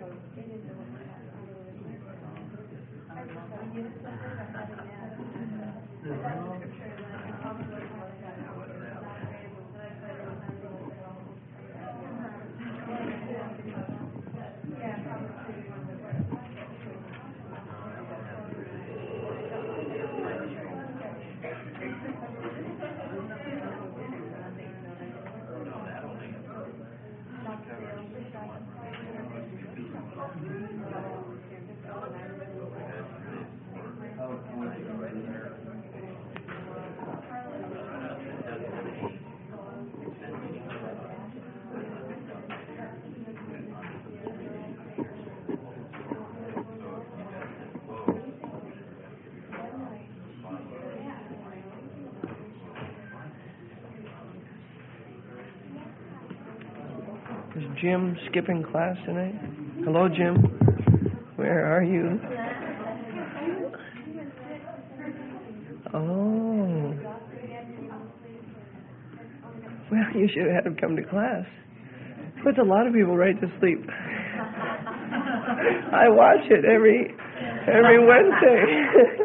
Is Jim skipping class tonight? Hello, Jim. Where are you? Oh. Well, you should have had him come to class. Puts a lot of people right to sleep. I watch it every Wednesday.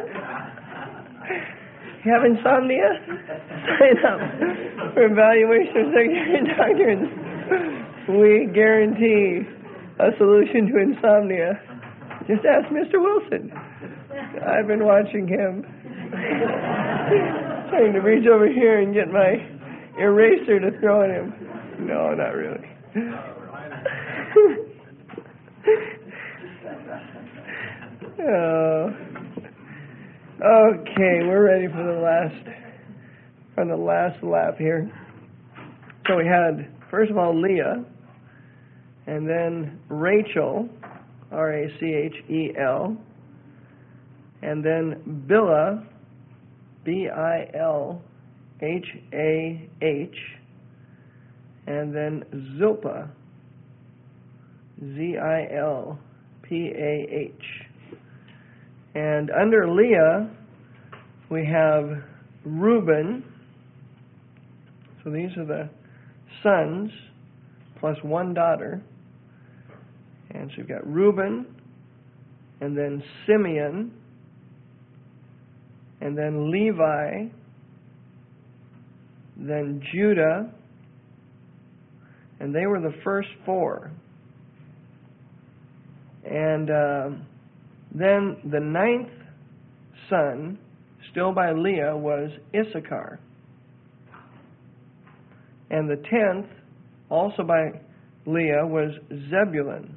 You have insomnia? Sign up for evaluation of secondary doctrines. We guarantee a solution to insomnia. Just ask Mr. Wilson. I've been watching him. Trying to reach over here and get my eraser to throw at him. No, not really. Okay, we're ready for the last lap here. So we had, first of all, Leah, and then Rachel, Rachel, and then Bilhah, Bilhah, and then Zilpah, Zilpah. And under Leah, we have Reuben. So these are the sons plus one daughter. And so we've got Reuben, and then Simeon, and then Levi, then Judah, and they were the first four. And then the ninth son, still by Leah, was Issachar. And the 10th, also by Leah, was Zebulun.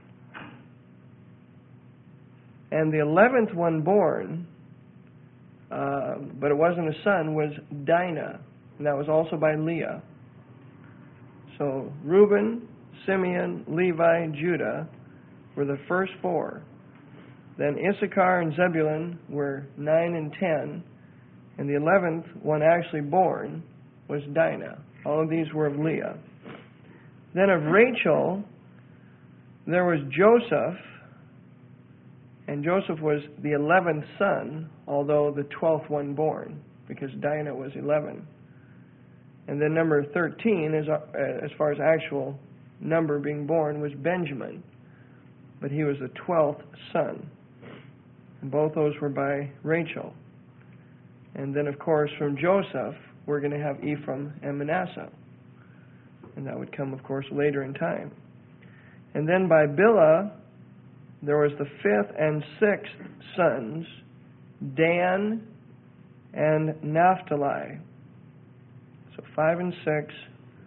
And the 11th one born, but it wasn't a son, was Dinah. And that was also by Leah. So Reuben, Simeon, Levi, Judah were the first four. Then Issachar and Zebulun were 9 and 10. And the 11th one actually born was Dinah. All of these were of Leah. Then of Rachel, there was Joseph. And Joseph was the 11th son, although the 12th one born, because Dinah was 11. And then number 13, as far as actual number being born, was Benjamin. But he was the 12th son. And both those were by Rachel. And then, of course, from Joseph, we're going to have Ephraim and Manasseh. And that would come, of course, later in time. And then by Bilhah, there was the 5th and 6th sons, Dan and Naphtali. So 5 and 6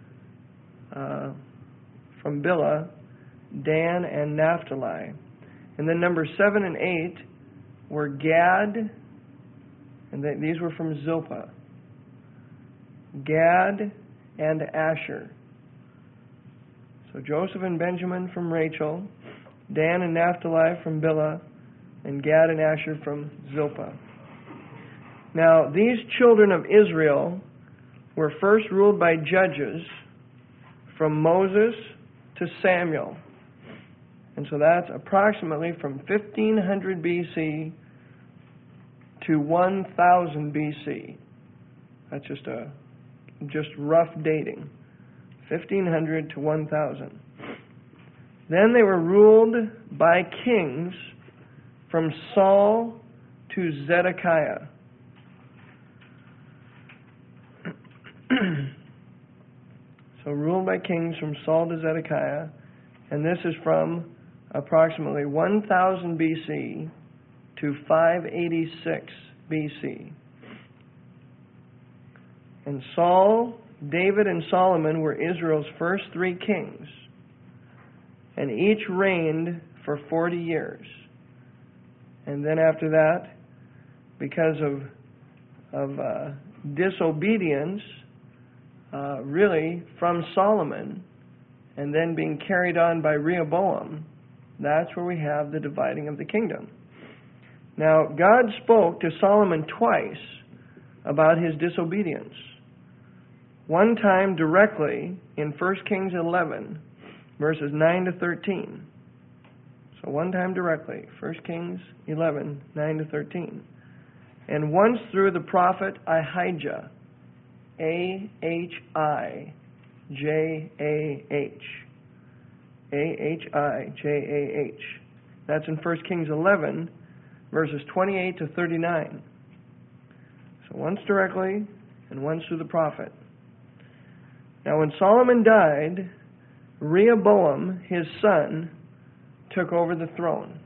from Bilhah, Dan and Naphtali. And then number 7 and 8 were Gad, and these were from Zilpah. Gad and Asher. So Joseph and Benjamin from Rachel, Dan and Naphtali from Bilhah, and Gad and Asher from Zilpah. Now, these children of Israel were first ruled by judges from Moses to Samuel. And so that's approximately from 1500 BC to 1000 BC. That's just rough dating. 1500 to 1000. Then they were ruled by kings from Saul to Zedekiah. So ruled by kings from Saul to Zedekiah, and this is from approximately 1000 BC to 586 BC. And Saul, David, and Solomon were Israel's first 3 kings, and each reigned for 40 years. And then after that, because of disobedience, really from Solomon, and then being carried on by Rehoboam, that's where we have the dividing of the kingdom. Now, God spoke to Solomon twice about his disobedience. One time directly in 1 Kings 11, verses 9 to 13. So one time directly, 1 Kings 11, 9 to 13. And once through the prophet Ahijah, Ahijah. Ahijah. That's in 1 Kings 11, verses 28 to 39. So once directly and once through the prophet. Now when Solomon died, Rehoboam, his son, took over the throne.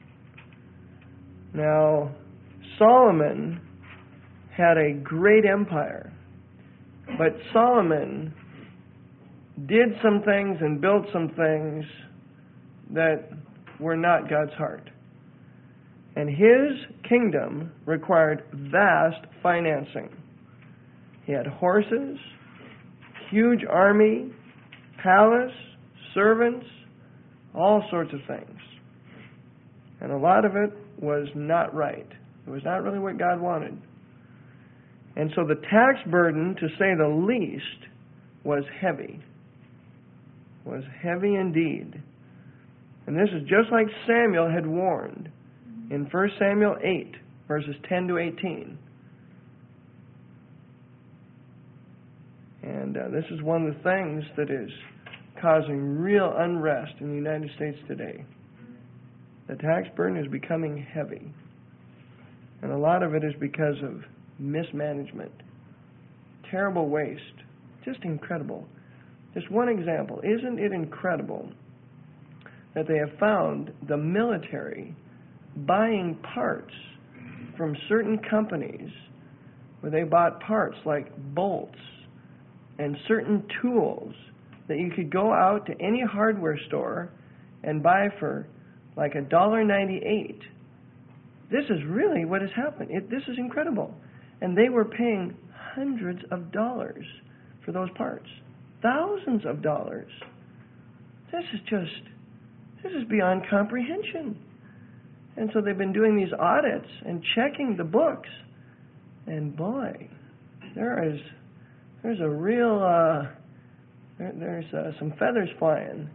Now, Solomon had a great empire, but Solomon did some things and built some things that were not God's heart. And his kingdom required vast financing. He had horses, huge army, palace, servants, all sorts of things. And a lot of it was not right. It was not really what God wanted. And so the tax burden, to say the least, was heavy. Was heavy indeed. And this is just like Samuel had warned in 1 Samuel 8, verses 10 to 18. And this is one of the things that is causing real unrest in the United States today. The tax burden is becoming heavy. And a lot of it is because of mismanagement. Terrible waste. Just incredible. Just one example. Isn't it incredible that they have found the military buying parts from certain companies where they bought parts like bolts and certain tools that you could go out to any hardware store and buy for like $1.98. This is really what has happened. This is incredible. And they were paying hundreds of dollars for those parts. Thousands of dollars. This is beyond comprehension. And so they've been doing these audits and checking the books. And boy, there's a real, there's some feathers flying.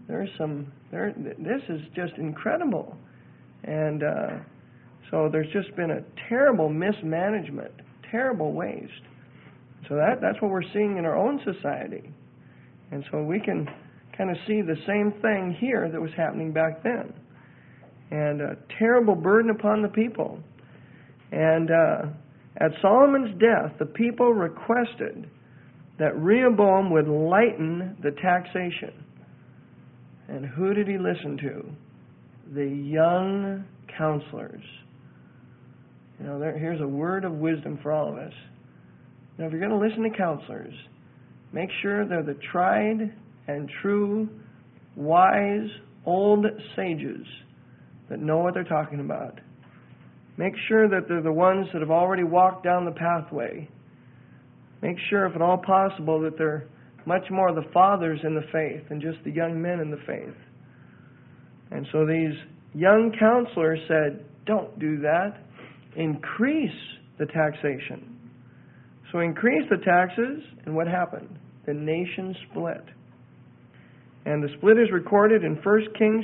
This is just incredible. And so there's just been a terrible mismanagement, terrible waste. So that's what we're seeing in our own society. And so we can kind of see the same thing here that was happening back then. And a terrible burden upon the people. And at Solomon's death, the people requested that Rehoboam would lighten the taxation. And who did he listen to? The young counselors. You know, here's a word of wisdom for all of us. Now, if you're going to listen to counselors, make sure they're the tried and true, wise, old sages that know what they're talking about. Make sure that they're the ones that have already walked down the pathway. Make sure, if at all possible, that they're much more the fathers in the faith than just the young men in the faith. And so these young counselors said, don't do that. Increase the taxation. So increase the taxes, and what happened? The nation split. And the split is recorded in 1 Kings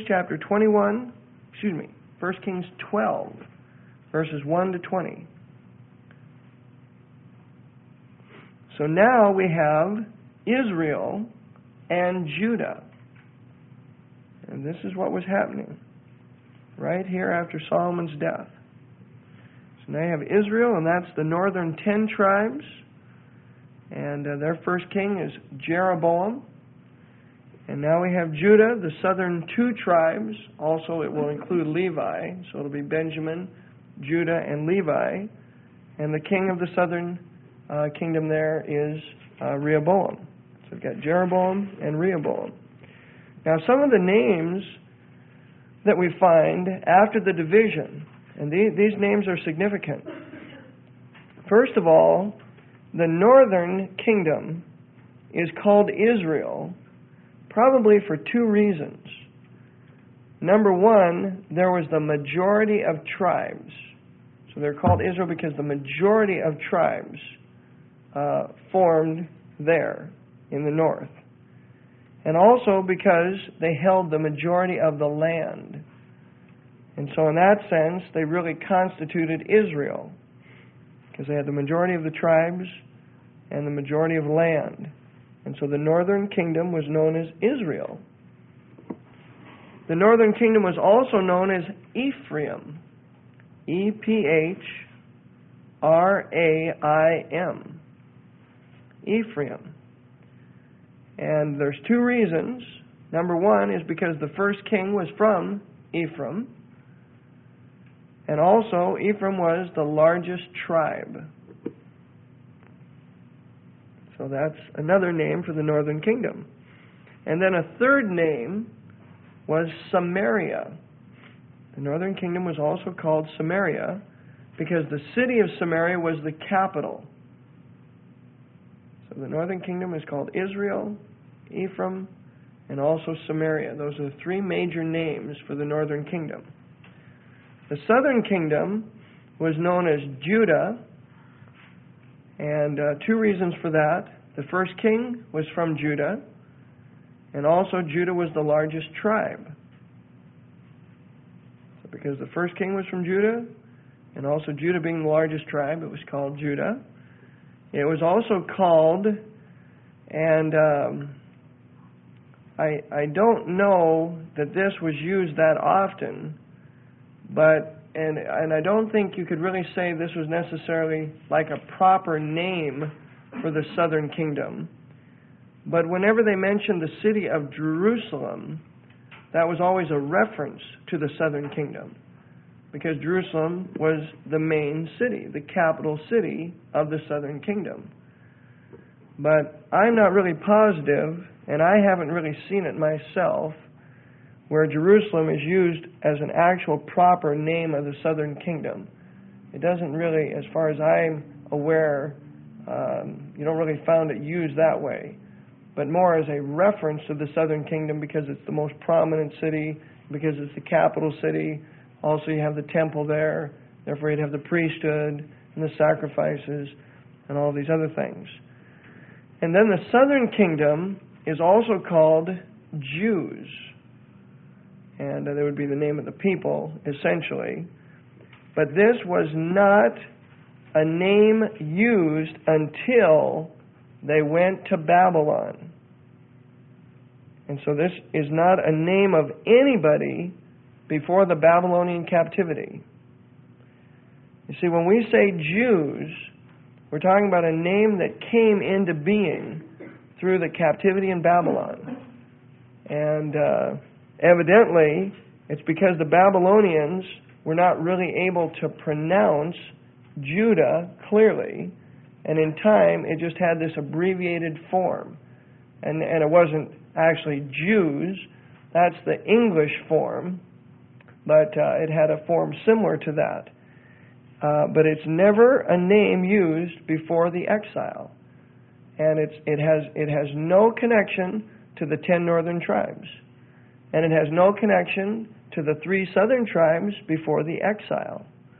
12, verses 1 to 20. So now we have Israel and Judah. And this is what was happening right here after Solomon's death. So now you have Israel, and that's the northern 10 tribes. And their first king is Jeroboam. And now we have Judah, the southern 2 tribes. Also, it will include Levi. So it'll be Benjamin, Judah, and Levi. And the king of the southern kingdom there is Rehoboam. So we've got Jeroboam and Rehoboam. Now, some of the names that we find after the division, and these names are significant. First of all, the northern kingdom is called Israel, probably for 2 reasons. Number one, there was the majority of tribes. So they're called Israel because the majority of tribes formed there in the north. And also because they held the majority of the land. And so in that sense, they really constituted Israel, because they had the majority of the tribes and the majority of land. And so the northern kingdom was known as Israel. The northern kingdom was also known as Ephraim. E-P-H-R-A-I-M. Ephraim. And there's 2 reasons. Number one is because the first king was from Ephraim. And also, Ephraim was the largest tribe. So that's another name for the northern kingdom. And then a third name was Samaria. The northern kingdom was also called Samaria because the city of Samaria was the capital. So the northern kingdom is called Israel, Ephraim, and also Samaria. Those are the 3 major names for the northern kingdom. The southern kingdom was known as Judah, and 2 reasons for that. The first king was from Judah, and also Judah was the largest tribe. So because the first king was from Judah, and also Judah being the largest tribe, it was called Judah. It was also called, and I don't know that this was used that often, but and I don't think you could really say this was necessarily like a proper name for the southern kingdom. But whenever they mentioned the city of Jerusalem, that was always a reference to the southern kingdom, because Jerusalem was the main city, the capital city of the southern kingdom. But I'm not really positive, and I haven't really seen it myself, where Jerusalem is used as an actual proper name of the southern kingdom. It doesn't really, as far as I'm aware, you don't really find it used that way, but more as a reference to the southern kingdom because it's the most prominent city, because it's the capital city. Also, you have the temple there, therefore you'd have the priesthood and the sacrifices and all these other things. And then the southern kingdom is also called Jews. And that would be the name of the people, essentially. But this was not a name used until they went to Babylon. And so this is not a name of anybody before the Babylonian captivity. You see, when we say Jews, we're talking about a name that came into being through the captivity in Babylon. And evidently, it's because the Babylonians were not really able to pronounce Judah clearly, and in time it just had this abbreviated form. And it wasn't actually Jews, that's the English form, but it had a form similar to that. But it's never a name used before the exile. And it has no connection to the 10 northern tribes. And it has no connection to the 3 southern tribes before the exile.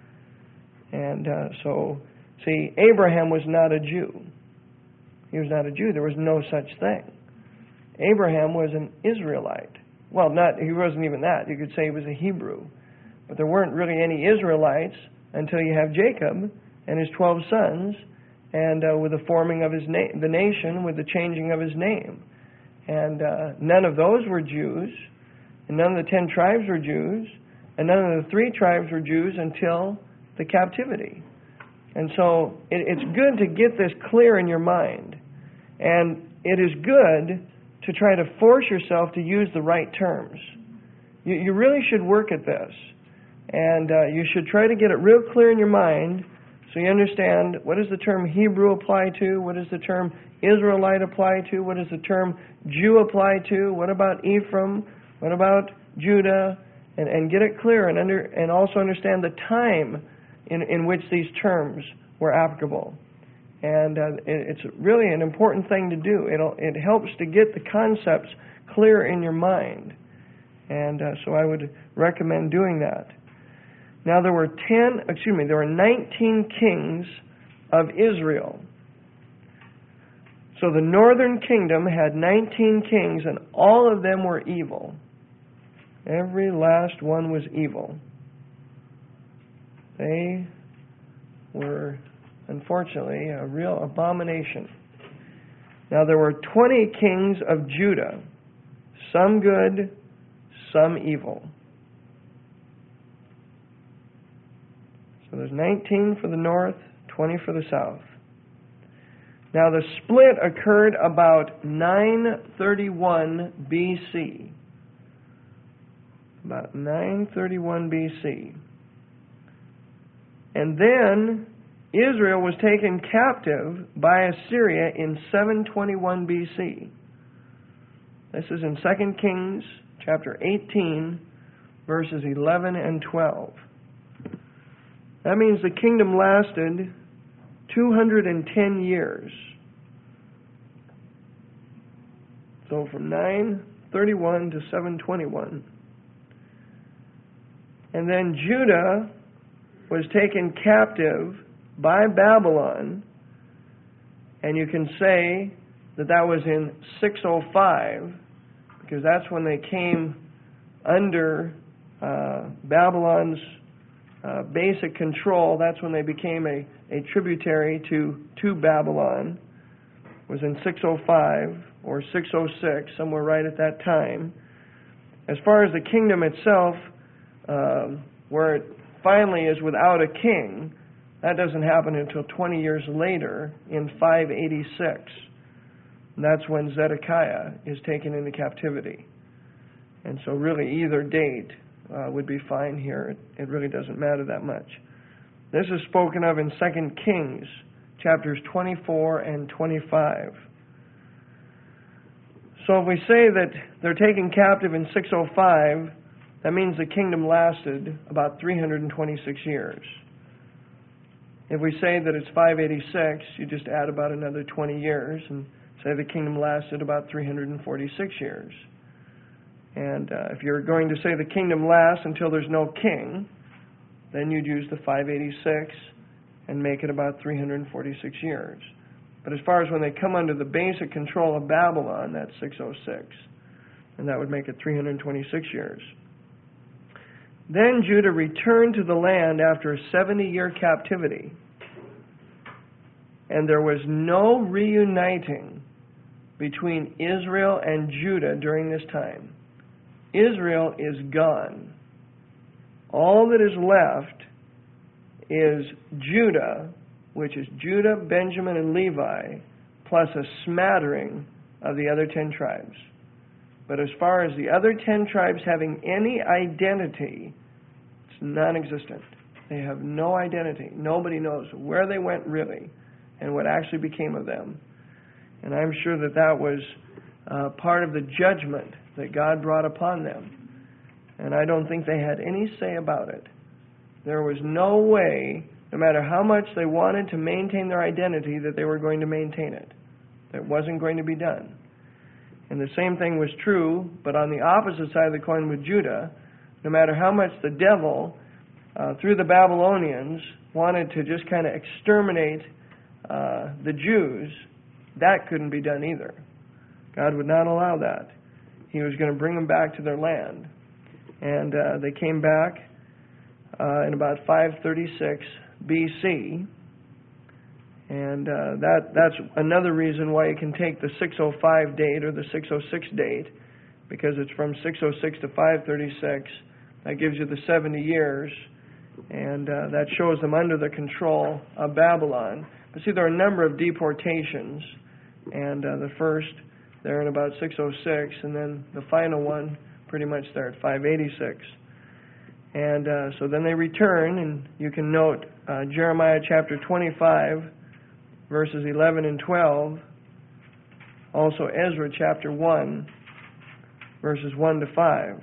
And so, see, Abraham was not a Jew. He was not a Jew. There was no such thing. Abraham was an Israelite. Well, he wasn't even that. You could say he was a Hebrew. But there weren't really any Israelites until you have Jacob and his 12 sons, and with the forming of the nation, with the changing of his name. And none of those were Jews. And none of the 10 tribes were Jews, and none of the 3 tribes were Jews until the captivity. And so it's good to get this clear in your mind. And it is good to try to force yourself to use the right terms. You really should work at this. And you should try to get it real clear in your mind so you understand, what does the term Hebrew apply to? What does the term Israelite apply to? What does the term Jew apply to? What about Ephraim? What about Judah? And get it clear and also understand the time in which these terms were applicable. And it's really an important thing to do. It helps to get the concepts clear in your mind. And so I would recommend doing that. Now there were 19 kings of Israel. So the northern kingdom had 19 kings, and all of them were evil. Every last one was evil. They were, unfortunately, a real abomination. Now there were 20 kings of Judah, some good, some evil. So there's 19 for the north, 20 for the south. Now the split occurred about 931 BC. About 931 BC. And then Israel was taken captive by Assyria in 721 BC. This is in 2 Kings chapter 18, verses 11 and 12. That means the kingdom lasted 210 years. So from 931 to 721. And then Judah was taken captive by Babylon, and you can say that was in 605, because that's when they came under Babylon's basic control. That's when they became a tributary to Babylon. It was in 605 or 606, somewhere right at that time. As far as the kingdom itself, where it finally is without a king, that doesn't happen until 20 years later in 586. And that's when Zedekiah is taken into captivity. And so really either date would be fine here. It really doesn't matter that much. This is spoken of in 2 Kings, chapters 24 and 25. So if we say that they're taken captive in 605, that means the kingdom lasted about 326 years. If we say that it's 586, you just add about another 20 years and say the kingdom lasted about 346 years. And if you're going to say the kingdom lasts until there's no king, then you'd use the 586 and make it about 346 years. But as far as when they come under the basic control of Babylon, that's 606. And that would make it 326 years. Then Judah returned to the land after a 70-year captivity. And there was no reuniting between Israel and Judah during this time. Israel is gone. All that is left is Judah, which is Judah, Benjamin, and Levi, plus a smattering of the other 10 tribes. But as far as the other 10 tribes having any identity, it's non-existent. They have no identity. Nobody knows where they went really and what actually became of them. And I'm sure that was part of the judgment that God brought upon them. And I don't think they had any say about it. There was no way, no matter how much they wanted to maintain their identity, that they were going to maintain it. It wasn't going to be done. And the same thing was true, but on the opposite side of the coin with Judah, no matter how much the devil, through the Babylonians, wanted to just kind of exterminate the Jews, that couldn't be done either. God would not allow that. He was going to bring them back to their land. And they came back in about 536 BC. And that's another reason why you can take the 605 date or the 606 date because it's from 606 to 536. That gives you the 70 years, and that shows them under the control of Babylon. But see, there are a number of deportations, and the first there in about 606, and then the final one pretty much there at 586. And so then they return, and you can note Jeremiah chapter 25, verses 11 and 12, also Ezra chapter 1, verses 1 to 5.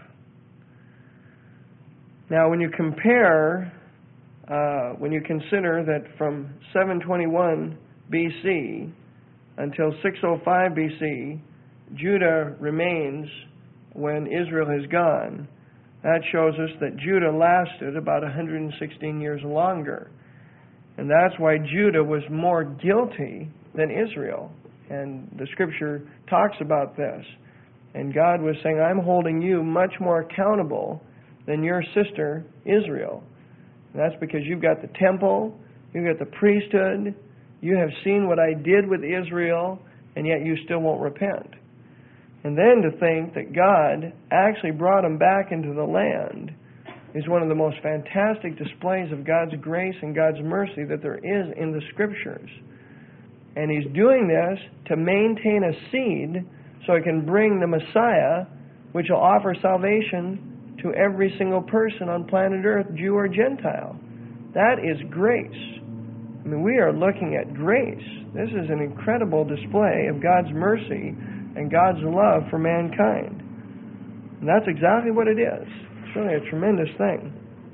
Now, when you compare, when you consider that from 721 BC until 605 BC, Judah remains when Israel is gone, that shows us that Judah lasted about 116 years longer. And that's why Judah was more guilty than Israel. And the Scripture talks about this. And God was saying, I'm holding you much more accountable than your sister Israel. And that's because you've got the temple, you've got the priesthood, you have seen what I did with Israel, and yet you still won't repent. And then to think that God actually brought them back into the land is one of the most fantastic displays of God's grace and God's mercy that there is in the Scriptures. And He's doing this to maintain a seed so He can bring the Messiah, which will offer salvation to every single person on planet Earth, Jew or Gentile. That is grace. I mean, we are looking at grace. This is an incredible display of God's mercy and God's love for mankind. And that's exactly what it is. It's really a tremendous thing.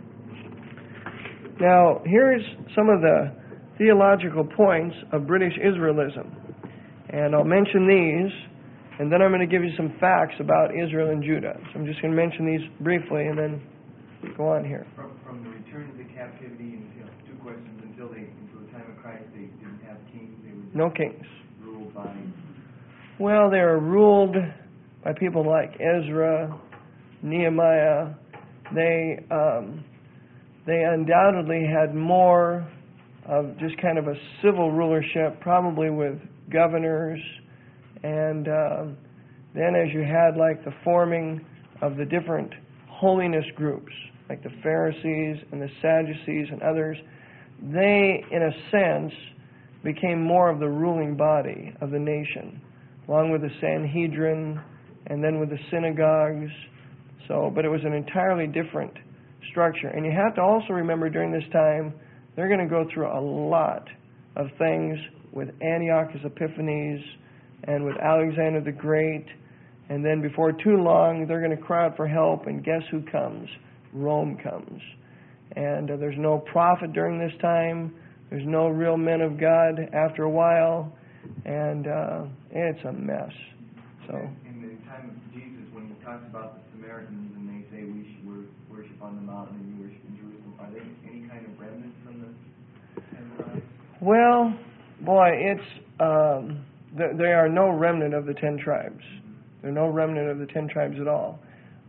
Now, here's some of the theological points of British Israelism. And I'll mention these, and then I'm going to give you some facts about Israel and Judah. So I'm just going to mention these briefly and then go on here. From the return of the captivity, until, two questions, until the time of Christ, they didn't have kings. They were no kings. Ruled by... Well, they were ruled by people like Ezra, Nehemiah. They undoubtedly had more of just kind of a civil rulership, probably with governors. And then as you had like the forming of the different holiness groups, like the Pharisees and the Sadducees and others, they, in a sense, became more of the ruling body of the nation, along with the Sanhedrin and then with the synagogues. So, but it was an entirely different structure. And you have to also remember during this time, they're going to go through a lot of things with Antiochus Epiphanes and with Alexander the Great. And then before too long, they're going to cry out for help, and guess who comes? Rome comes. And there's no prophet during this time. There's no real men of God after a while. And it's a mess. So in the time of Jesus, when He talks about the Samaritans and they say we should worship on the mountain and you worship in Jerusalem, are they any kind of remnant from the 10 tribes? Well, boy, it's they are no remnant of the 10 tribes. They're no remnant of the 10 tribes at all.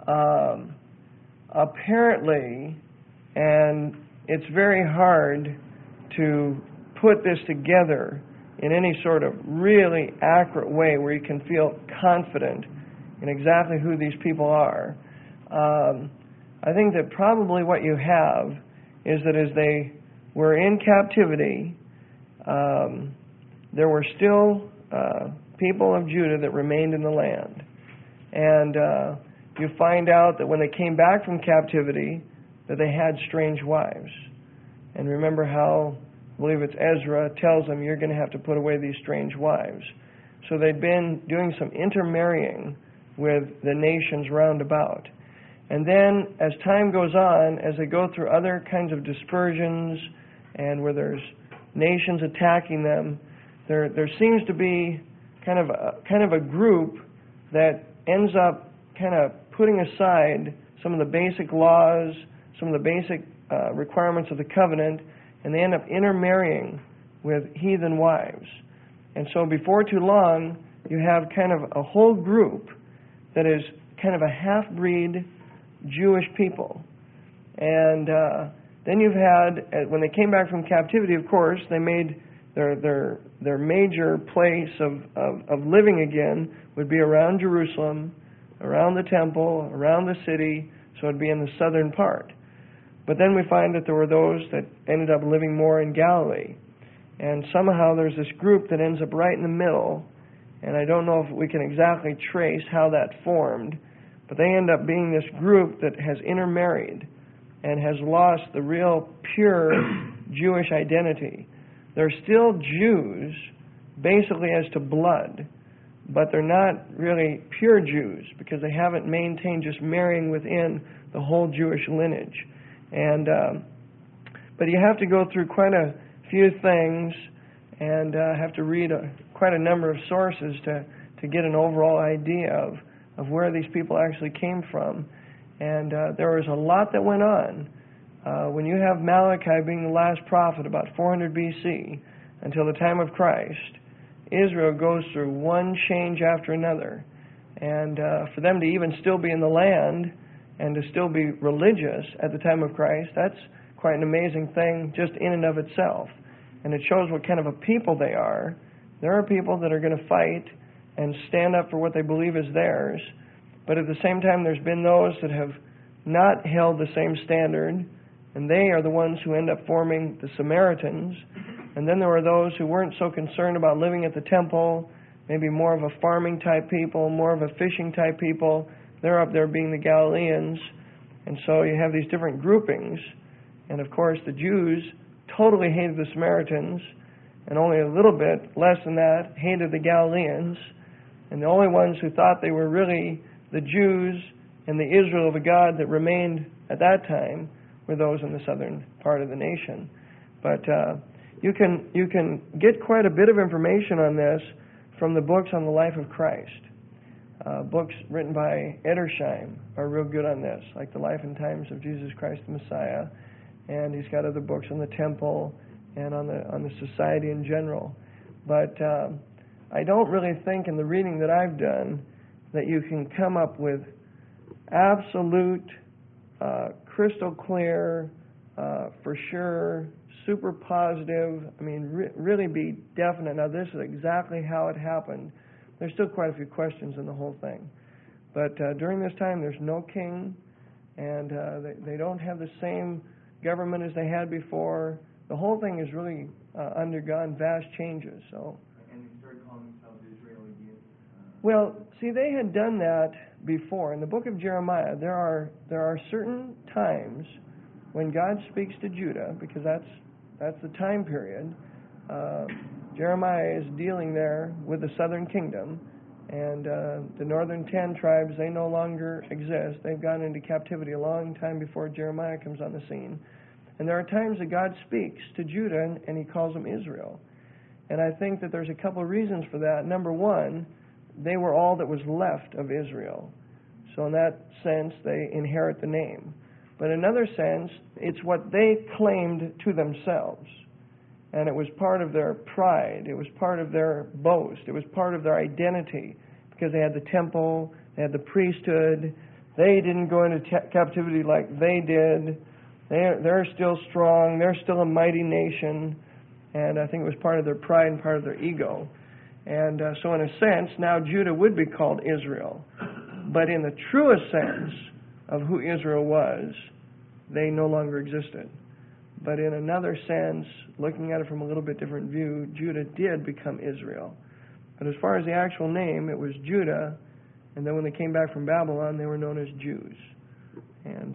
Apparently, and it's very hard to put this together in any sort of really accurate way where you can feel confident in exactly who these people are. I think that probably what you have is that as they were in captivity, there were still people of Judah that remained in the land. And you find out that when they came back from captivity, that they had strange wives. And remember how, I believe it's Ezra, tells them you're going to have to put away these strange wives. So they'd been doing some intermarrying with the nations round about. And then as time goes on, as they go through other kinds of dispersions and where there's nations attacking them, there seems to be kind of a group that ends up kind of putting aside some of the basic laws, some of the basic requirements of the covenant, and they end up intermarrying with heathen wives. And so before too long, you have kind of a whole group that is kind of a half-breed Jewish people. And then you've had, when they came back from captivity, of course, they made their major place of living again would be around Jerusalem, around the temple, around the city, so it'd be in the southern part. But then we find that there were those that ended up living more in Galilee. And somehow there's this group that ends up right in the middle, and I don't know if we can exactly trace how that formed, but they end up being this group that has intermarried and has lost the real pure Jewish identity. They're still Jews, basically as to blood, but they're not really pure Jews because they haven't maintained just marrying within the whole Jewish lineage. And but you have to go through quite a few things and have to read quite a number of sources to get an overall idea of where these people actually came from. And there was a lot that went on. When you have Malachi being the last prophet, about 400 BC, until the time of Christ, Israel goes through one change after another. And for them to even still be in the land and to still be religious at the time of Christ, that's quite an amazing thing just in and of itself. And it shows what kind of a people they are. There are people that are going to fight and stand up for what they believe is theirs, but at the same time there's been those that have not held the same standard, and they are the ones who end up forming the Samaritans. And then there were those who weren't so concerned about living at the temple, maybe more of a farming type people, more of a fishing type people. They're up there being the Galileans. And so you have these different groupings. And of course the Jews totally hated the Samaritans, and only a little bit less than that hated the Galileans. And the only ones who thought they were really the Jews and the Israel of God that remained at that time were those in the southern part of the nation. But you can get quite a bit of information on this from the books on the life of Christ. Books written by Edersheim are real good on this, like The Life and Times of Jesus Christ the Messiah, and he's got other books on the temple and on the society in general. But I don't really think in the reading that I've done that you can come up with absolute, crystal clear, for sure, super positive, really be definite. Now, this is exactly how it happened. There's still quite a few questions in the whole thing. But during this time, there's no king, and they don't have the same government as they had before. The whole thing has really undergone vast changes. So. And they started calling themselves Israel again. Well, see, they had done that before. In the book of Jeremiah, there are certain times when God speaks to Judah, because that's the time period. Jeremiah is dealing there with the southern kingdom, and the northern 10 tribes, they no longer exist. They've gone into captivity a long time before Jeremiah comes on the scene. And there are times that God speaks to Judah, and he calls them Israel. And I think that there's a couple of reasons for that. Number one, they were all that was left of Israel. So in that sense, they inherit the name. But in another sense, it's what they claimed to themselves. And it was part of their pride. It was part of their boast. It was part of their identity. Because they had the temple, they had the priesthood. They didn't go into captivity like they did. They're still strong. They're still a mighty nation. And I think it was part of their pride and part of their ego. And so in a sense, now Judah would be called Israel. But in the truest sense of who Israel was, they no longer existed. But in another sense, looking at it from a little bit different view, Judah did become Israel. But as far as the actual name, it was Judah, and then when they came back from Babylon, they were known as Jews. And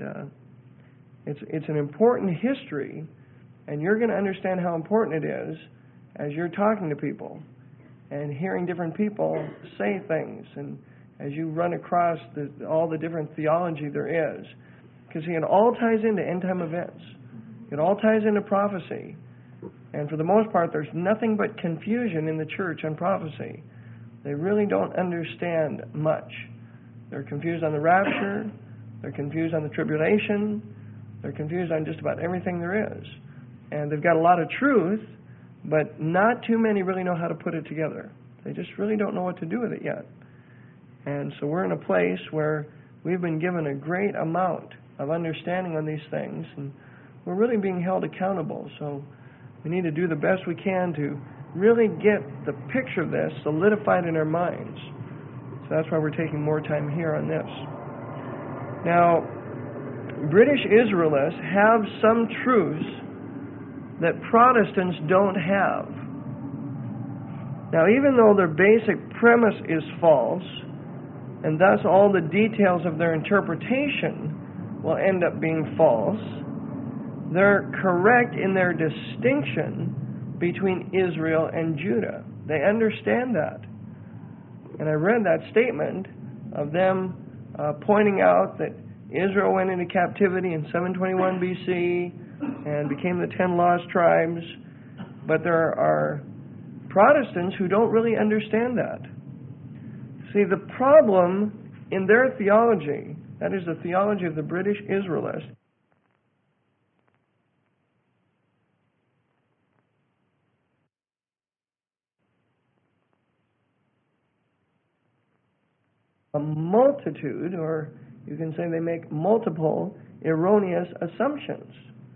it's an important history, and you're going to understand how important it is as you're talking to people and hearing different people say things, and as you run across all the different theology there is. Because it all ties into end-time events. It all ties into prophecy. And for the most part, there's nothing but confusion in the church on prophecy. They really don't understand much. They're confused on the rapture. They're confused on the tribulation. They're confused on just about everything there is. And they've got a lot of truth, but not too many really know how to put it together. They just really don't know what to do with it yet. And so we're in a place where we've been given a great amount of understanding on these things, and we're really being held accountable. So we need to do the best we can to really get the picture of this solidified in our minds So that's why we're taking more time here on this. Now, British Israelists have some truths that Protestants don't have. Now, even though their basic premise is false, and thus all the details of their interpretation will end up being false, they're correct in their distinction between Israel and Judah. They understand that. And I read that statement of them pointing out that Israel went into captivity in 721 BC and became the 10 lost tribes. But there are Protestants who don't really understand that. See, the problem in their theology, that is the theology of the British Israelists, a multitude, or you can say they make multiple erroneous assumptions.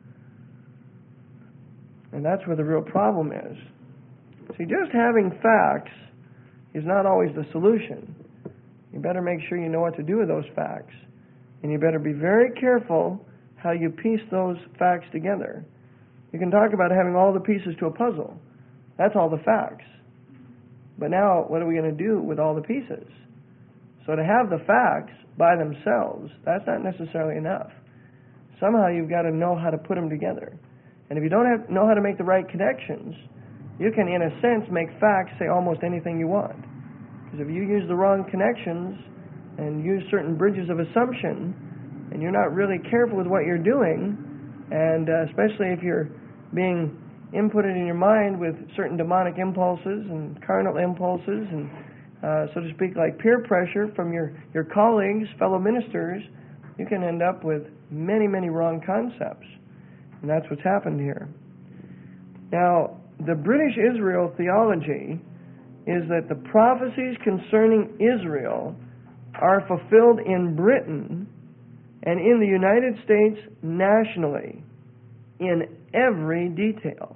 And that's where the real problem is. See, just having facts is not always the solution. You better make sure you know what to do with those facts. And you better be very careful how you piece those facts together. You can talk about having all the pieces to a puzzle. That's all the facts. But now, what are we going to do with all the pieces? So to have the facts by themselves, that's not necessarily enough. Somehow you've got to know how to put them together. And if you don't know how to make the right connections, you can, in a sense, make facts say almost anything you want. Because if you use the wrong connections and use certain bridges of assumption, and you're not really careful with what you're doing, and especially if you're being inputted in your mind with certain demonic impulses and carnal impulses, and so to speak, like peer pressure from your colleagues, fellow ministers, you can end up with many, many wrong concepts. And that's what's happened here. Now, the British Israel theology is that the prophecies concerning Israel are fulfilled in Britain and in the United States nationally in every detail.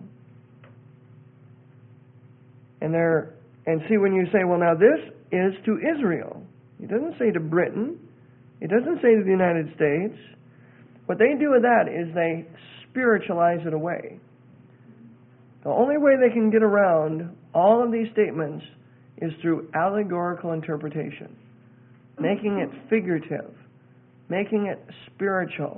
And see, when you say, well, now this is to Israel. It doesn't say to Britain. It doesn't say to the United States. What they do with that is they spiritualize it away. The only way they can get around all of these statements is through allegorical interpretation, making it figurative, making it spiritual.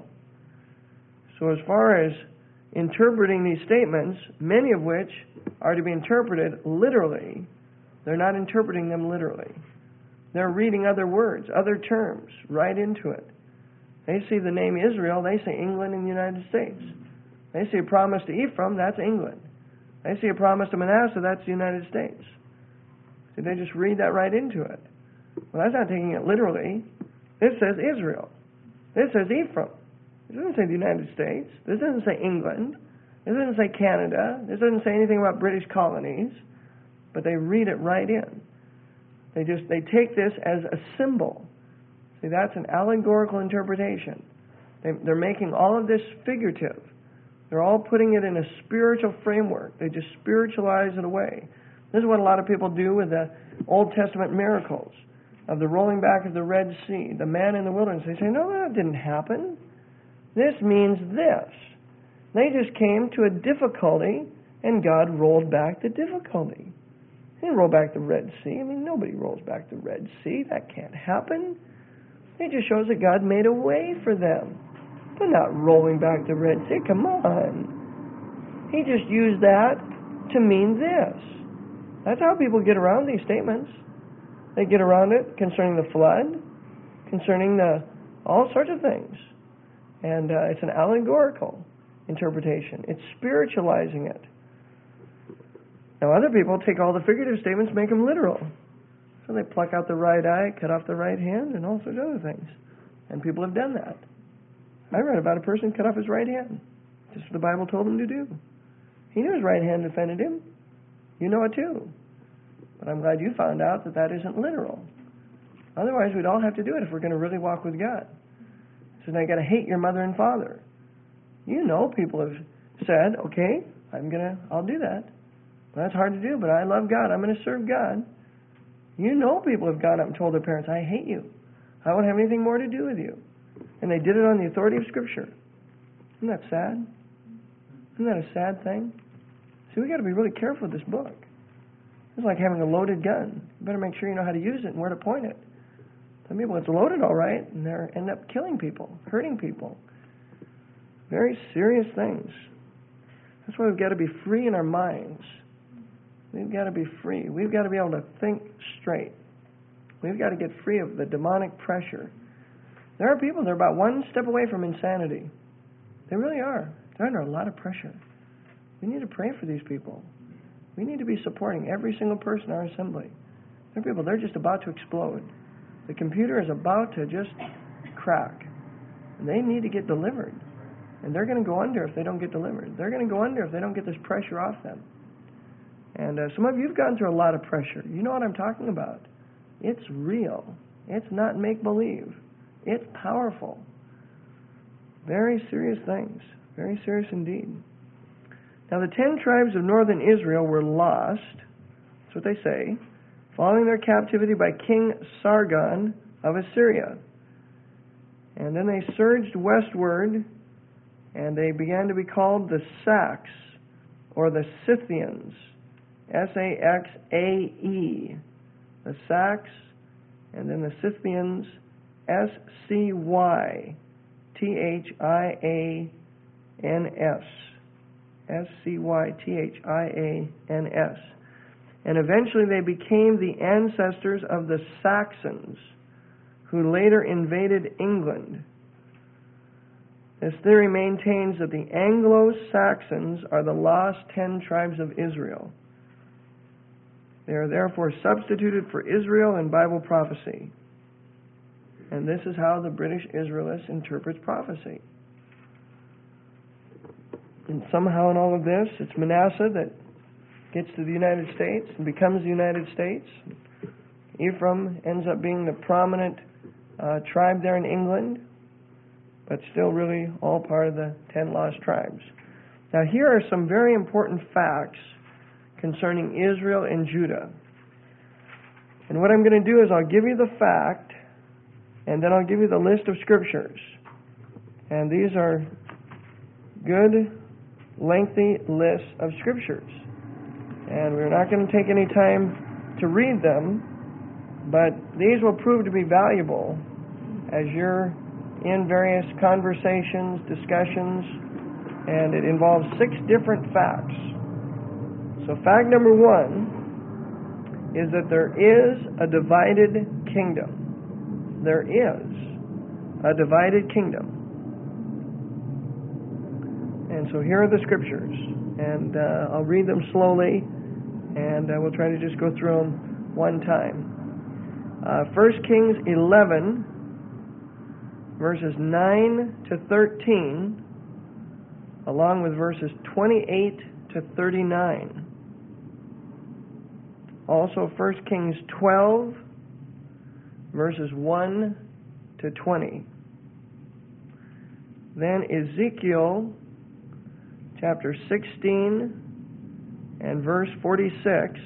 So as far as interpreting these statements, many of which are to be interpreted literally, they're not interpreting them literally. They're reading other words, other terms, right into it. They see the name Israel, they say England and the United States. They see a promise to Ephraim, that's England. They see a promise to Manasseh, that's the United States. So they just read that right into it. Well, that's not taking it literally. This says Israel. This says Ephraim. This doesn't say the United States. This doesn't say England. This doesn't say Canada. This doesn't say anything about British colonies. But they read it right in. They take this as a symbol. See, that's an allegorical interpretation. They're making all of this figurative. They're all putting it in a spiritual framework. They just spiritualize it away. This is what a lot of people do with the Old Testament miracles of the rolling back of the Red Sea, the man in the wilderness. They say, no, that didn't happen. This means this. They just came to a difficulty, and God rolled back the difficulty. He didn't roll back the Red Sea. I mean, nobody rolls back the Red Sea. That can't happen. It just shows that God made a way for them. But not rolling back the Red Sea. Come on. He just used that to mean this. That's how people get around these statements. They get around it concerning the flood, concerning all sorts of things. And it's an allegorical interpretation. It's spiritualizing it. Now other people take all the figurative statements, make them literal. So they pluck out the right eye, cut off the right hand, and all sorts of other things. And people have done that. I read about a person cut off his right hand. Just what the Bible told him to do. He knew his right hand offended him. You know it too. But I'm glad you found out that that isn't literal. Otherwise, we'd all have to do it if we're going to really walk with God. So now you got to hate your mother and father. You know, people have said, okay, I'll do that. Well, that's hard to do, but I love God. I'm going to serve God. You know people have gone up and told their parents, I hate you. I won't have anything more to do with you. And they did it on the authority of Scripture. Isn't that sad? Isn't that a sad thing? See, we've got to be really careful with this book. It's like having a loaded gun. You better make sure you know how to use it and where to point it. Some people, it's loaded all right, and they end up killing people, hurting people. Very serious things. That's why we've got to be free in our minds. We've got to be free. We've got to be able to think straight. We've got to get free of the demonic pressure. There are people that are about one step away from insanity. They really are. They're under a lot of pressure. We need to pray for these people. We need to be supporting every single person in our assembly. There are people, they're just about to explode. The computer is about to just crack. And they need to get delivered. And they're going to go under if they don't get delivered. They're going to go under if they don't get this pressure off them. And some of you have gone through a lot of pressure. You know what I'm talking about. It's real. It's not make-believe. It's powerful. Very serious things. Very serious indeed. Now the 10 tribes of northern Israel were lost, that's what they say, following their captivity by King Sargon of Assyria. And then they surged westward, and they began to be called the Sacs, or the Scythians. S-A-X-A-E. The Sacs, and then the Scythians, S-C-Y-T-H-I-A-N-S. S-C-Y-T-H-I-A-N-S. And eventually they became the ancestors of the Saxons, who later invaded England. This theory maintains that the Anglo-Saxons are the lost 10 tribes of Israel. They are therefore substituted for Israel in Bible prophecy. And this is how the British Israelists interprets prophecy. And somehow in all of this, it's Manasseh that gets to the United States and becomes the United States. Ephraim ends up being the prominent tribe there in England, but still really all part of the 10 lost tribes. Now here are some very important facts concerning Israel and Judah. And what I'm going to do is I'll give you the fact, and then I'll give you the list of scriptures. And these are good, lengthy lists of scriptures. And we're not going to take any time to read them, but these will prove to be valuable as you're in various conversations, discussions, and it involves 6 different facts. So fact number 1 is that there is a divided kingdom. There is a divided kingdom. And so here are the scriptures. And I'll read them slowly, and we'll try to just go through them one time. 1 Kings 11, verses 9 to 13, along with verses 28 to 39. Also 1 Kings 12, verses 1 to 20. Then Ezekiel chapter 16 and verse 46,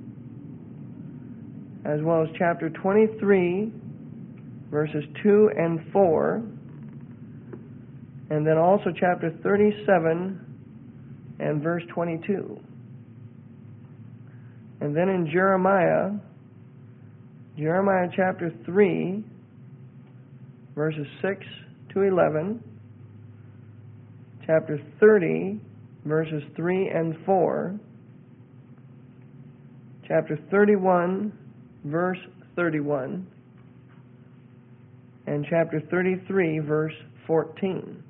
as well as chapter 23, verses 2 and 4, and then also chapter 37 and verse 22. And then in Jeremiah chapter 3, verses 6 to 11, chapter 30, verses 3 and 4, chapter 31, verse 31, and chapter 33, verse 14.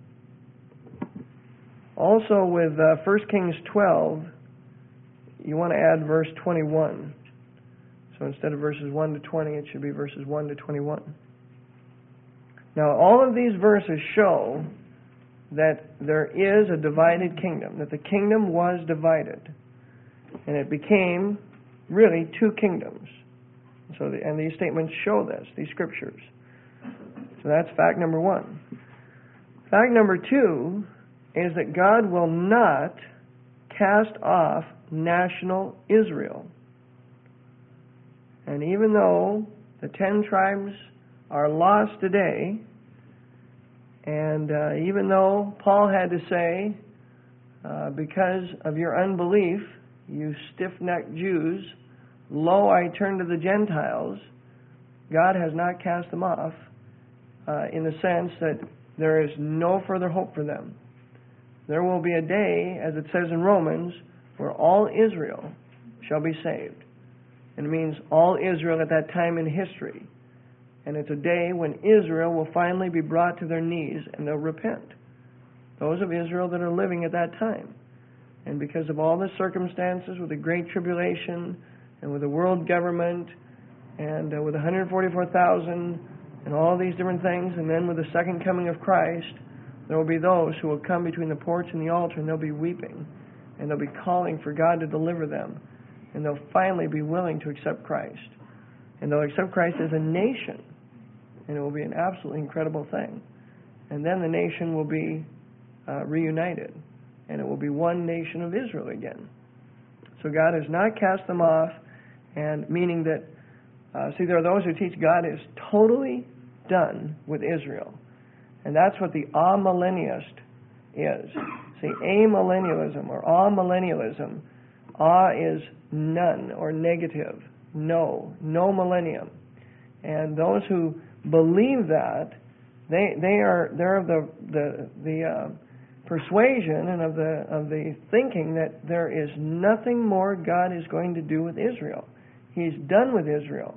Also with 1 Kings 12, you want to add verse 21. So instead of verses 1 to 20, it should be verses 1 to 21. Now, all of these verses show that there is a divided kingdom, that the kingdom was divided, and it became really 2 kingdoms. So, and these statements show this, these scriptures. So that's fact number 1. Fact number 2 is that God will not cast off national Israel. And even though the 10 tribes are lost today, and even though Paul had to say, because of your unbelief, you stiff-necked Jews, lo, I turn to the Gentiles, God has not cast them off in the sense that there is no further hope for them. There will be a day, as it says in Romans, where all Israel shall be saved. And it means all Israel at that time in history. And it's a day when Israel will finally be brought to their knees and they'll repent. Those of Israel that are living at that time. And because of all the circumstances with the Great Tribulation and with the world government and with 144,000 and all these different things, and then with the second coming of Christ, there will be those who will come between the porch and the altar, and they'll be weeping, and they'll be calling for God to deliver them, and they'll finally be willing to accept Christ. And they'll accept Christ as a nation, and it will be an absolutely incredible thing. And then the nation will be reunited, and it will be one nation of Israel again. So God has not cast them off, and meaning that, there are those who teach God is totally done with Israel. And that's what the amillennialist is. See, amillennialism or amillennialism, is none or negative, no millennium. And those who believe that, they're of the persuasion and of the thinking that there is nothing more God is going to do with Israel. He's done with Israel.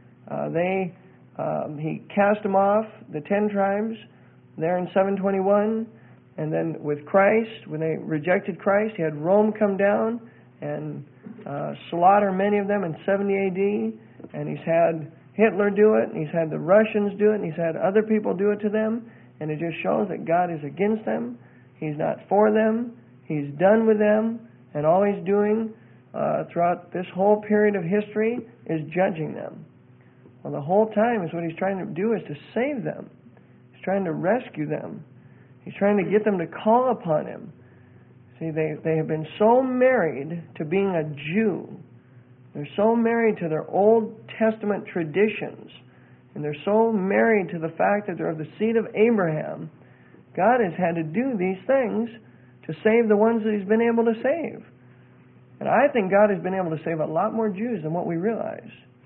He cast them off, the 10 tribes, there in 721, and then with Christ, when they rejected Christ, he had Rome come down and slaughter many of them in 70 AD, and he's had Hitler do it, and he's had the Russians do it, and he's had other people do it to them, and it just shows that God is against them. He's not for them. He's done with them, and all he's doing throughout this whole period of history is judging them. Well, the whole time is what he's trying to do is to save them. He's trying to rescue them. He's trying to get them to call upon him. See, they have been so married to being a Jew. They're so married to their Old Testament traditions. And they're so married to the fact that they're of the seed of Abraham. God has had to do these things to save the ones that he's been able to save. And I think God has been able to save a lot more Jews than what we realize.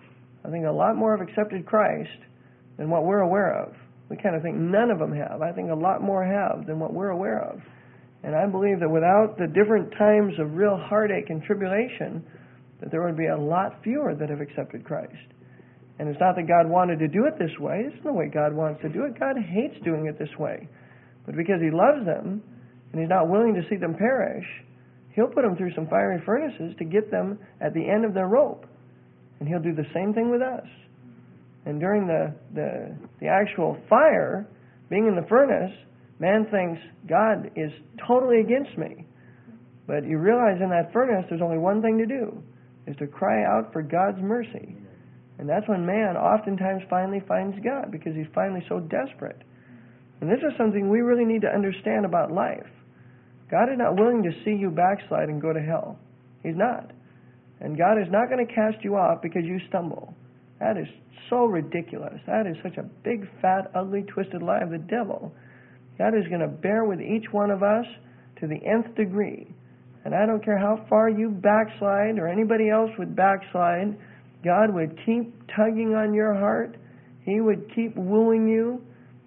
I think a lot more have accepted Christ than what we're aware of. We kind of think none of them have. I think a lot more have than what we're aware of. And I believe that without the different times of real heartache and tribulation, that there would be a lot fewer that have accepted Christ. And it's not that God wanted to do it this way. It's the way God wants to do it. God hates doing it this way. But because he loves them, and he's not willing to see them perish, he'll put them through some fiery furnaces to get them at the end of their rope. And he'll do the same thing with us. And during the actual fire, being in the furnace, man thinks God is totally against me. But you realize in that furnace there's only one thing to do, is to cry out for God's mercy. And that's when man oftentimes finally finds God, because he's finally so desperate. And this is something we really need to understand about life. God is not willing to see you backslide and go to hell. He's not. And God is not going to cast you off because you stumble. That is so ridiculous. That is such a big, fat, ugly, twisted lie of the devil. God is going to bear with each one of us to the nth degree. And I don't care how far you backslide or anybody else would backslide, God would keep tugging on your heart. He would keep wooing you.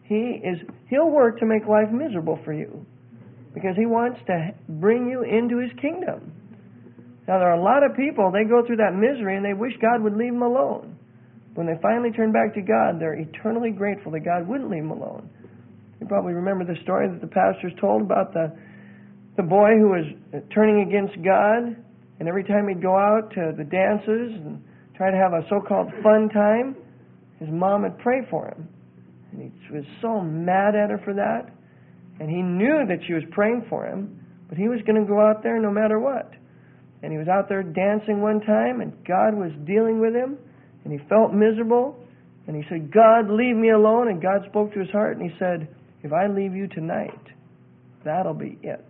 He'll work to make life miserable for you because he wants to bring you into his kingdom. Now, there are a lot of people, they go through that misery and they wish God would leave them alone. When they finally turn back to God, they're eternally grateful that God wouldn't leave them alone. You probably remember the story that the pastors told about the boy who was turning against God, and every time he'd go out to the dances and try to have a so-called fun time, his mom would pray for him. And he was so mad at her for that. And he knew that she was praying for him, but he was going to go out there no matter what. And he was out there dancing one time, and God was dealing with him, and he felt miserable. And he said, God, leave me alone. And God spoke to his heart, and he said, if I leave you tonight, that'll be it.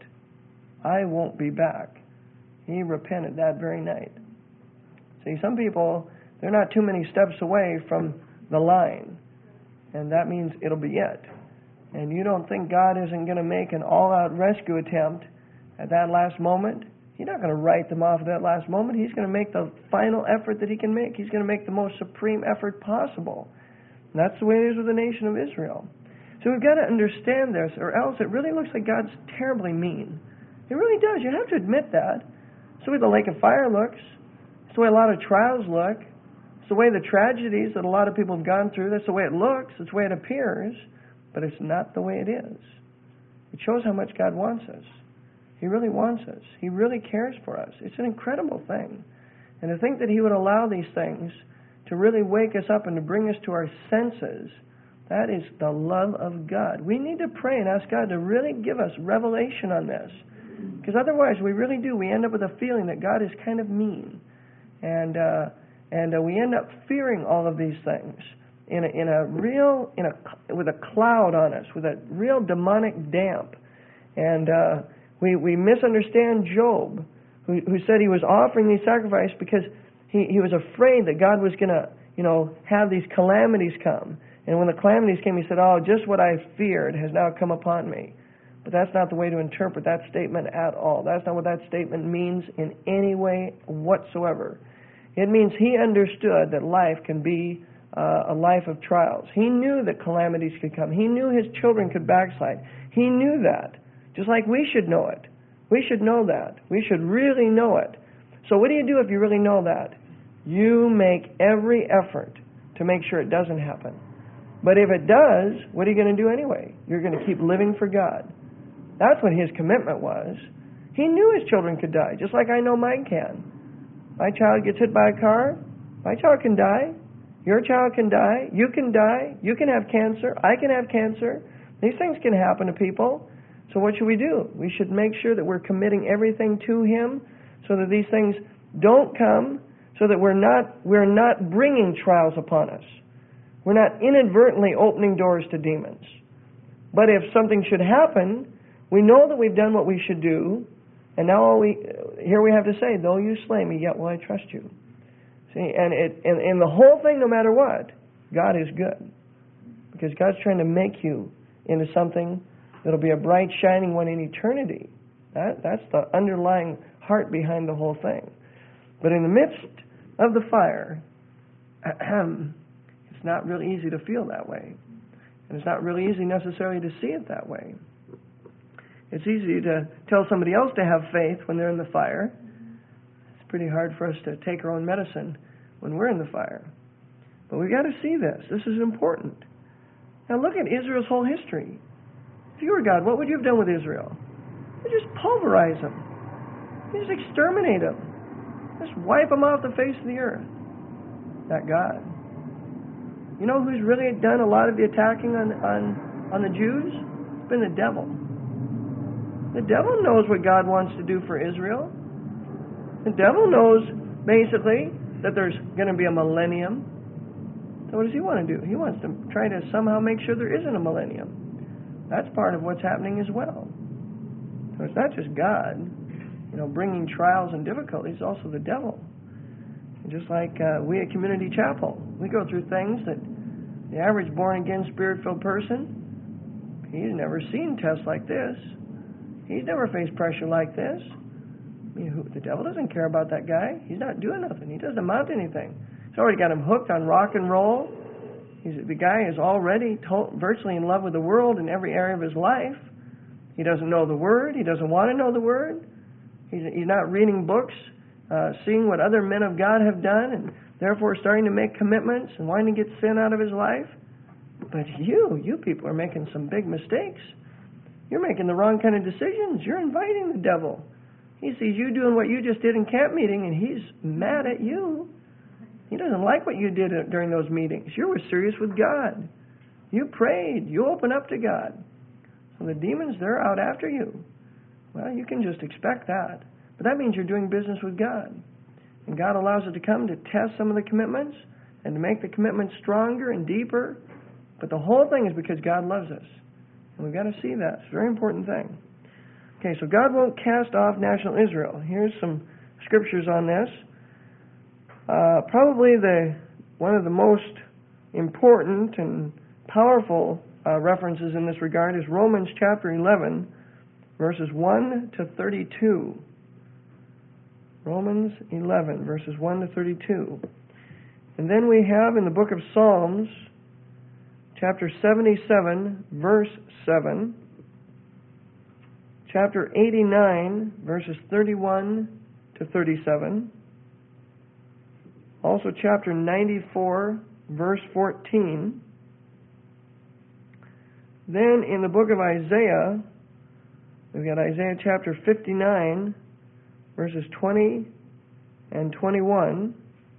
I won't be back. He repented that very night. See, some people, They're not too many steps away from the line. And that means it'll be it. And you don't think God isn't going to make an all-out rescue attempt at that last moment? He's not going to write them off at that last moment. He's going to make the final effort that he can make. He's going to make the most supreme effort possible. And that's the way it is with the nation of Israel. So we've got to understand this, or else it really looks like God's terribly mean. It really does. You have to admit that. It's the way the lake of fire looks. It's the way a lot of trials look. It's the way the tragedies that a lot of people have gone through. That's the way it looks. It's the way it appears. But it's not the way it is. It shows how much God wants us. He really wants us. He really cares for us. It's an incredible thing. And to think that He would allow these things to really wake us up and to bring us to our senses, that is the love of God. We need to pray and ask God to really give us revelation on this. Because otherwise, we really do. We end up with a feeling that God is kind of mean. And we end up fearing all of these things with a cloud on us, with a real demonic damp. And we misunderstand Job, who said he was offering these sacrifices because he was afraid that God was going to, have these calamities come. And when the calamities came, he said, "Oh, just what I feared has now come upon me." But that's not the way to interpret that statement at all. That's not what that statement means in any way whatsoever. It means he understood that life can be a life of trials. He knew that calamities could come. He knew his children could backslide. He knew that, just like we should know it. We should know that. We should really know it. So what do you do if you really know that? You make every effort to make sure it doesn't happen. But if it does, what are you going to do anyway? You're going to keep living for God. That's what his commitment was. He knew his children could die, just like I know mine can. My child gets hit by a car, my child can die. Your child can die. You can die. You can have cancer. I can have cancer. These things can happen to people. So what should we do? We should make sure that we're committing everything to Him so that these things don't come, so that we're not bringing trials upon us. We're not inadvertently opening doors to demons. But if something should happen, we know that we've done what we should do, and now here we have to say, "Though you slay me, yet will I trust you." See, and the whole thing, no matter what, God is good. Because God's trying to make you into something that'll be a bright, shining one in eternity. That's the underlying heart behind the whole thing. But in the midst of the fire, it's not really easy to feel that way. And it's not really easy necessarily to see it that way. It's easy to tell somebody else to have faith when they're in the fire. It's pretty hard for us to take our own medicine when we're in the fire. But we've got to see this. This is important. Now look at Israel's whole history. If you were God, what would you have done with Israel? You just pulverize them. You just exterminate them. Just wipe them off the face of the earth. Not God. You know who's really done a lot of the attacking on the Jews? It's been the devil. The devil knows what God wants to do for Israel. The devil knows, basically, that there's going to be a millennium. So what does he want to do? He wants to try to somehow make sure there isn't a millennium. That's part of what's happening as well. So it's not just God, bringing trials and difficulties, it's also the devil. And just like we at Community Chapel, we go through things that the average born-again, Spirit-filled person, he's never seen tests like this. He's never faced pressure like this. The devil doesn't care about that guy. He's not doing nothing. He doesn't amount to anything. He's already got him hooked on rock and roll. The guy is already virtually in love with the world in every area of his life. He doesn't know the Word. He doesn't want to know the Word. He's not reading books, seeing what other men of God have done, and therefore starting to make commitments and wanting to get sin out of his life. But you people are making some big mistakes. You're making the wrong kind of decisions. You're inviting the devil. He sees you doing what you just did in camp meeting, and he's mad at you. He doesn't like what you did during those meetings. You were serious with God. You prayed. You opened up to God. So the demons, they're out after you. Well, you can just expect that. But that means you're doing business with God. And God allows it to come to test some of the commitments and to make the commitments stronger and deeper. But the whole thing is because God loves us. And we've got to see that. It's a very important thing. Okay, so God won't cast off national Israel. Here's some scriptures on this. Probably one of the most important and powerful references in this regard is Romans chapter 11, verses 1 to 32. Romans 11, verses 1 to 32. And then we have in the book of Psalms, chapter 77, verse 7, chapter 89, verses 31 to 37, also chapter 94, verse 14. Then in the book of Isaiah, we've got Isaiah chapter 59, verses 20 and 21.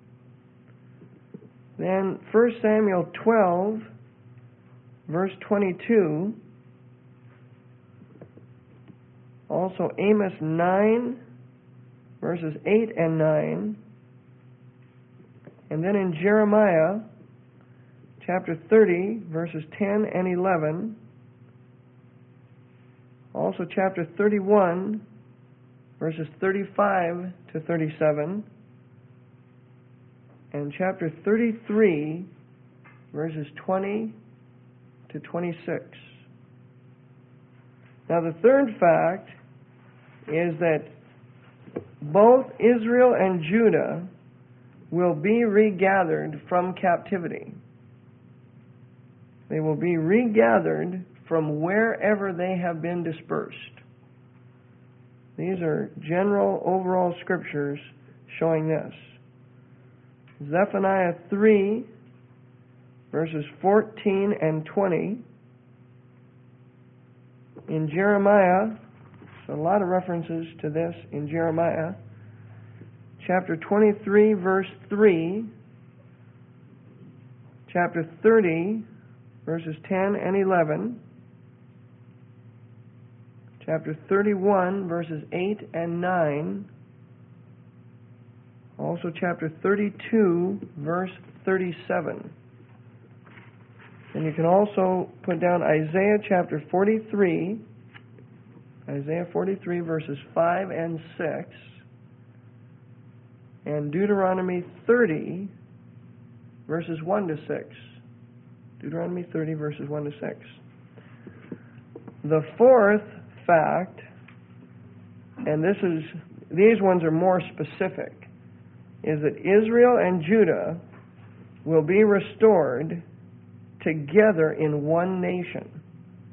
Then 1 Samuel 12, verse 22. Also Amos 9, verses 8 and 9. And then in Jeremiah chapter 30, verses 10 and 11. Also chapter 31, verses 35 to 37. And chapter 33, verses 20 to 26. Now the third fact is that both Israel and Judah will be regathered from captivity. They will be regathered from wherever they have been dispersed. These are general overall scriptures showing this. Zephaniah 3, verses 14 and 20. In Jeremiah, so a lot of references to this in Jeremiah, chapter 23, verse 3, chapter 30, verses 10 and 11, chapter 31, verses 8 and 9, also chapter 32, verse 37. And you can also put down Isaiah chapter 43, Isaiah 43, verses 5 and 6, and Deuteronomy 30, verses 1 to 6. Deuteronomy 30, verses 1 to 6. The fourth fact, and these ones are more specific, is that Israel and Judah will be restored together in one nation.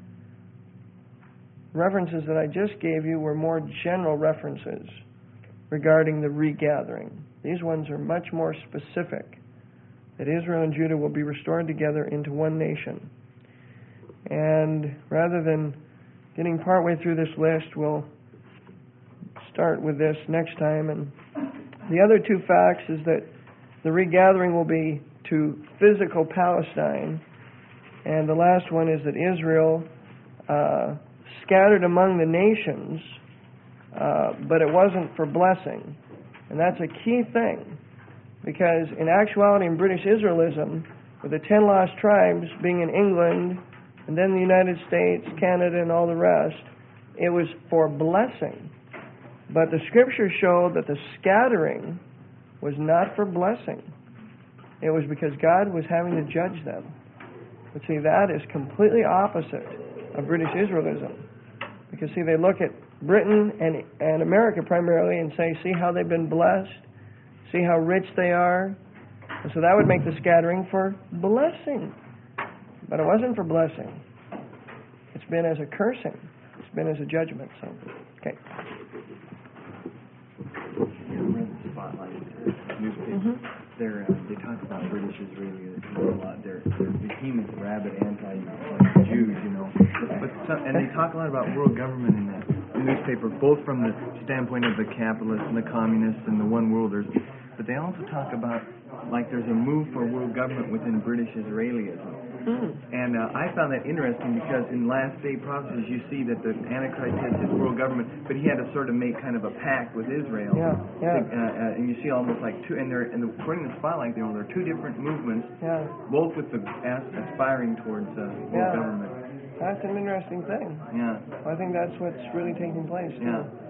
References that I just gave you were more general references regarding the regathering. These ones are much more specific, that Israel and Judah will be restored together into one nation. And rather than getting partway through this list, we'll start with this next time. And the other two facts is that the regathering will be to physical Palestine, and the last one is that Israel scattered among the nations, but it wasn't for blessing. And that's a key thing, because in actuality in British Israelism, with the 10 lost tribes being in England, and then the United States, Canada, and all the rest, it was for blessing. But the scriptures show that the scattering was not for blessing. It was because God was having to judge them. But see, that is completely opposite of British Israelism. Because see, they look at Britain and America primarily and say, see how they've been blessed, see how rich they are. And so that would make the scattering for blessing. But it wasn't for blessing. It's been as a cursing. It's been as a judgment. So, okay. Spotlight newspaper. They talk about British Israelis a lot. They're behemoth, rabid anti-Jews, you know. And they talk a lot about world government in that newspaper, both from the standpoint of the capitalists and the communists and the one worlders. But they also talk about, like, there's a move for world government within British Israelism. And I found that interesting because in Last Day Prophecies you see that the Antichrist has his world government, but he had to sort of make kind of a pact with Israel. And you see almost like two, and according to the Spotlight, there are two different movements, both with the aspiring towards world government. That's an interesting thing. Yeah. I think that's what's really taking place. Yeah.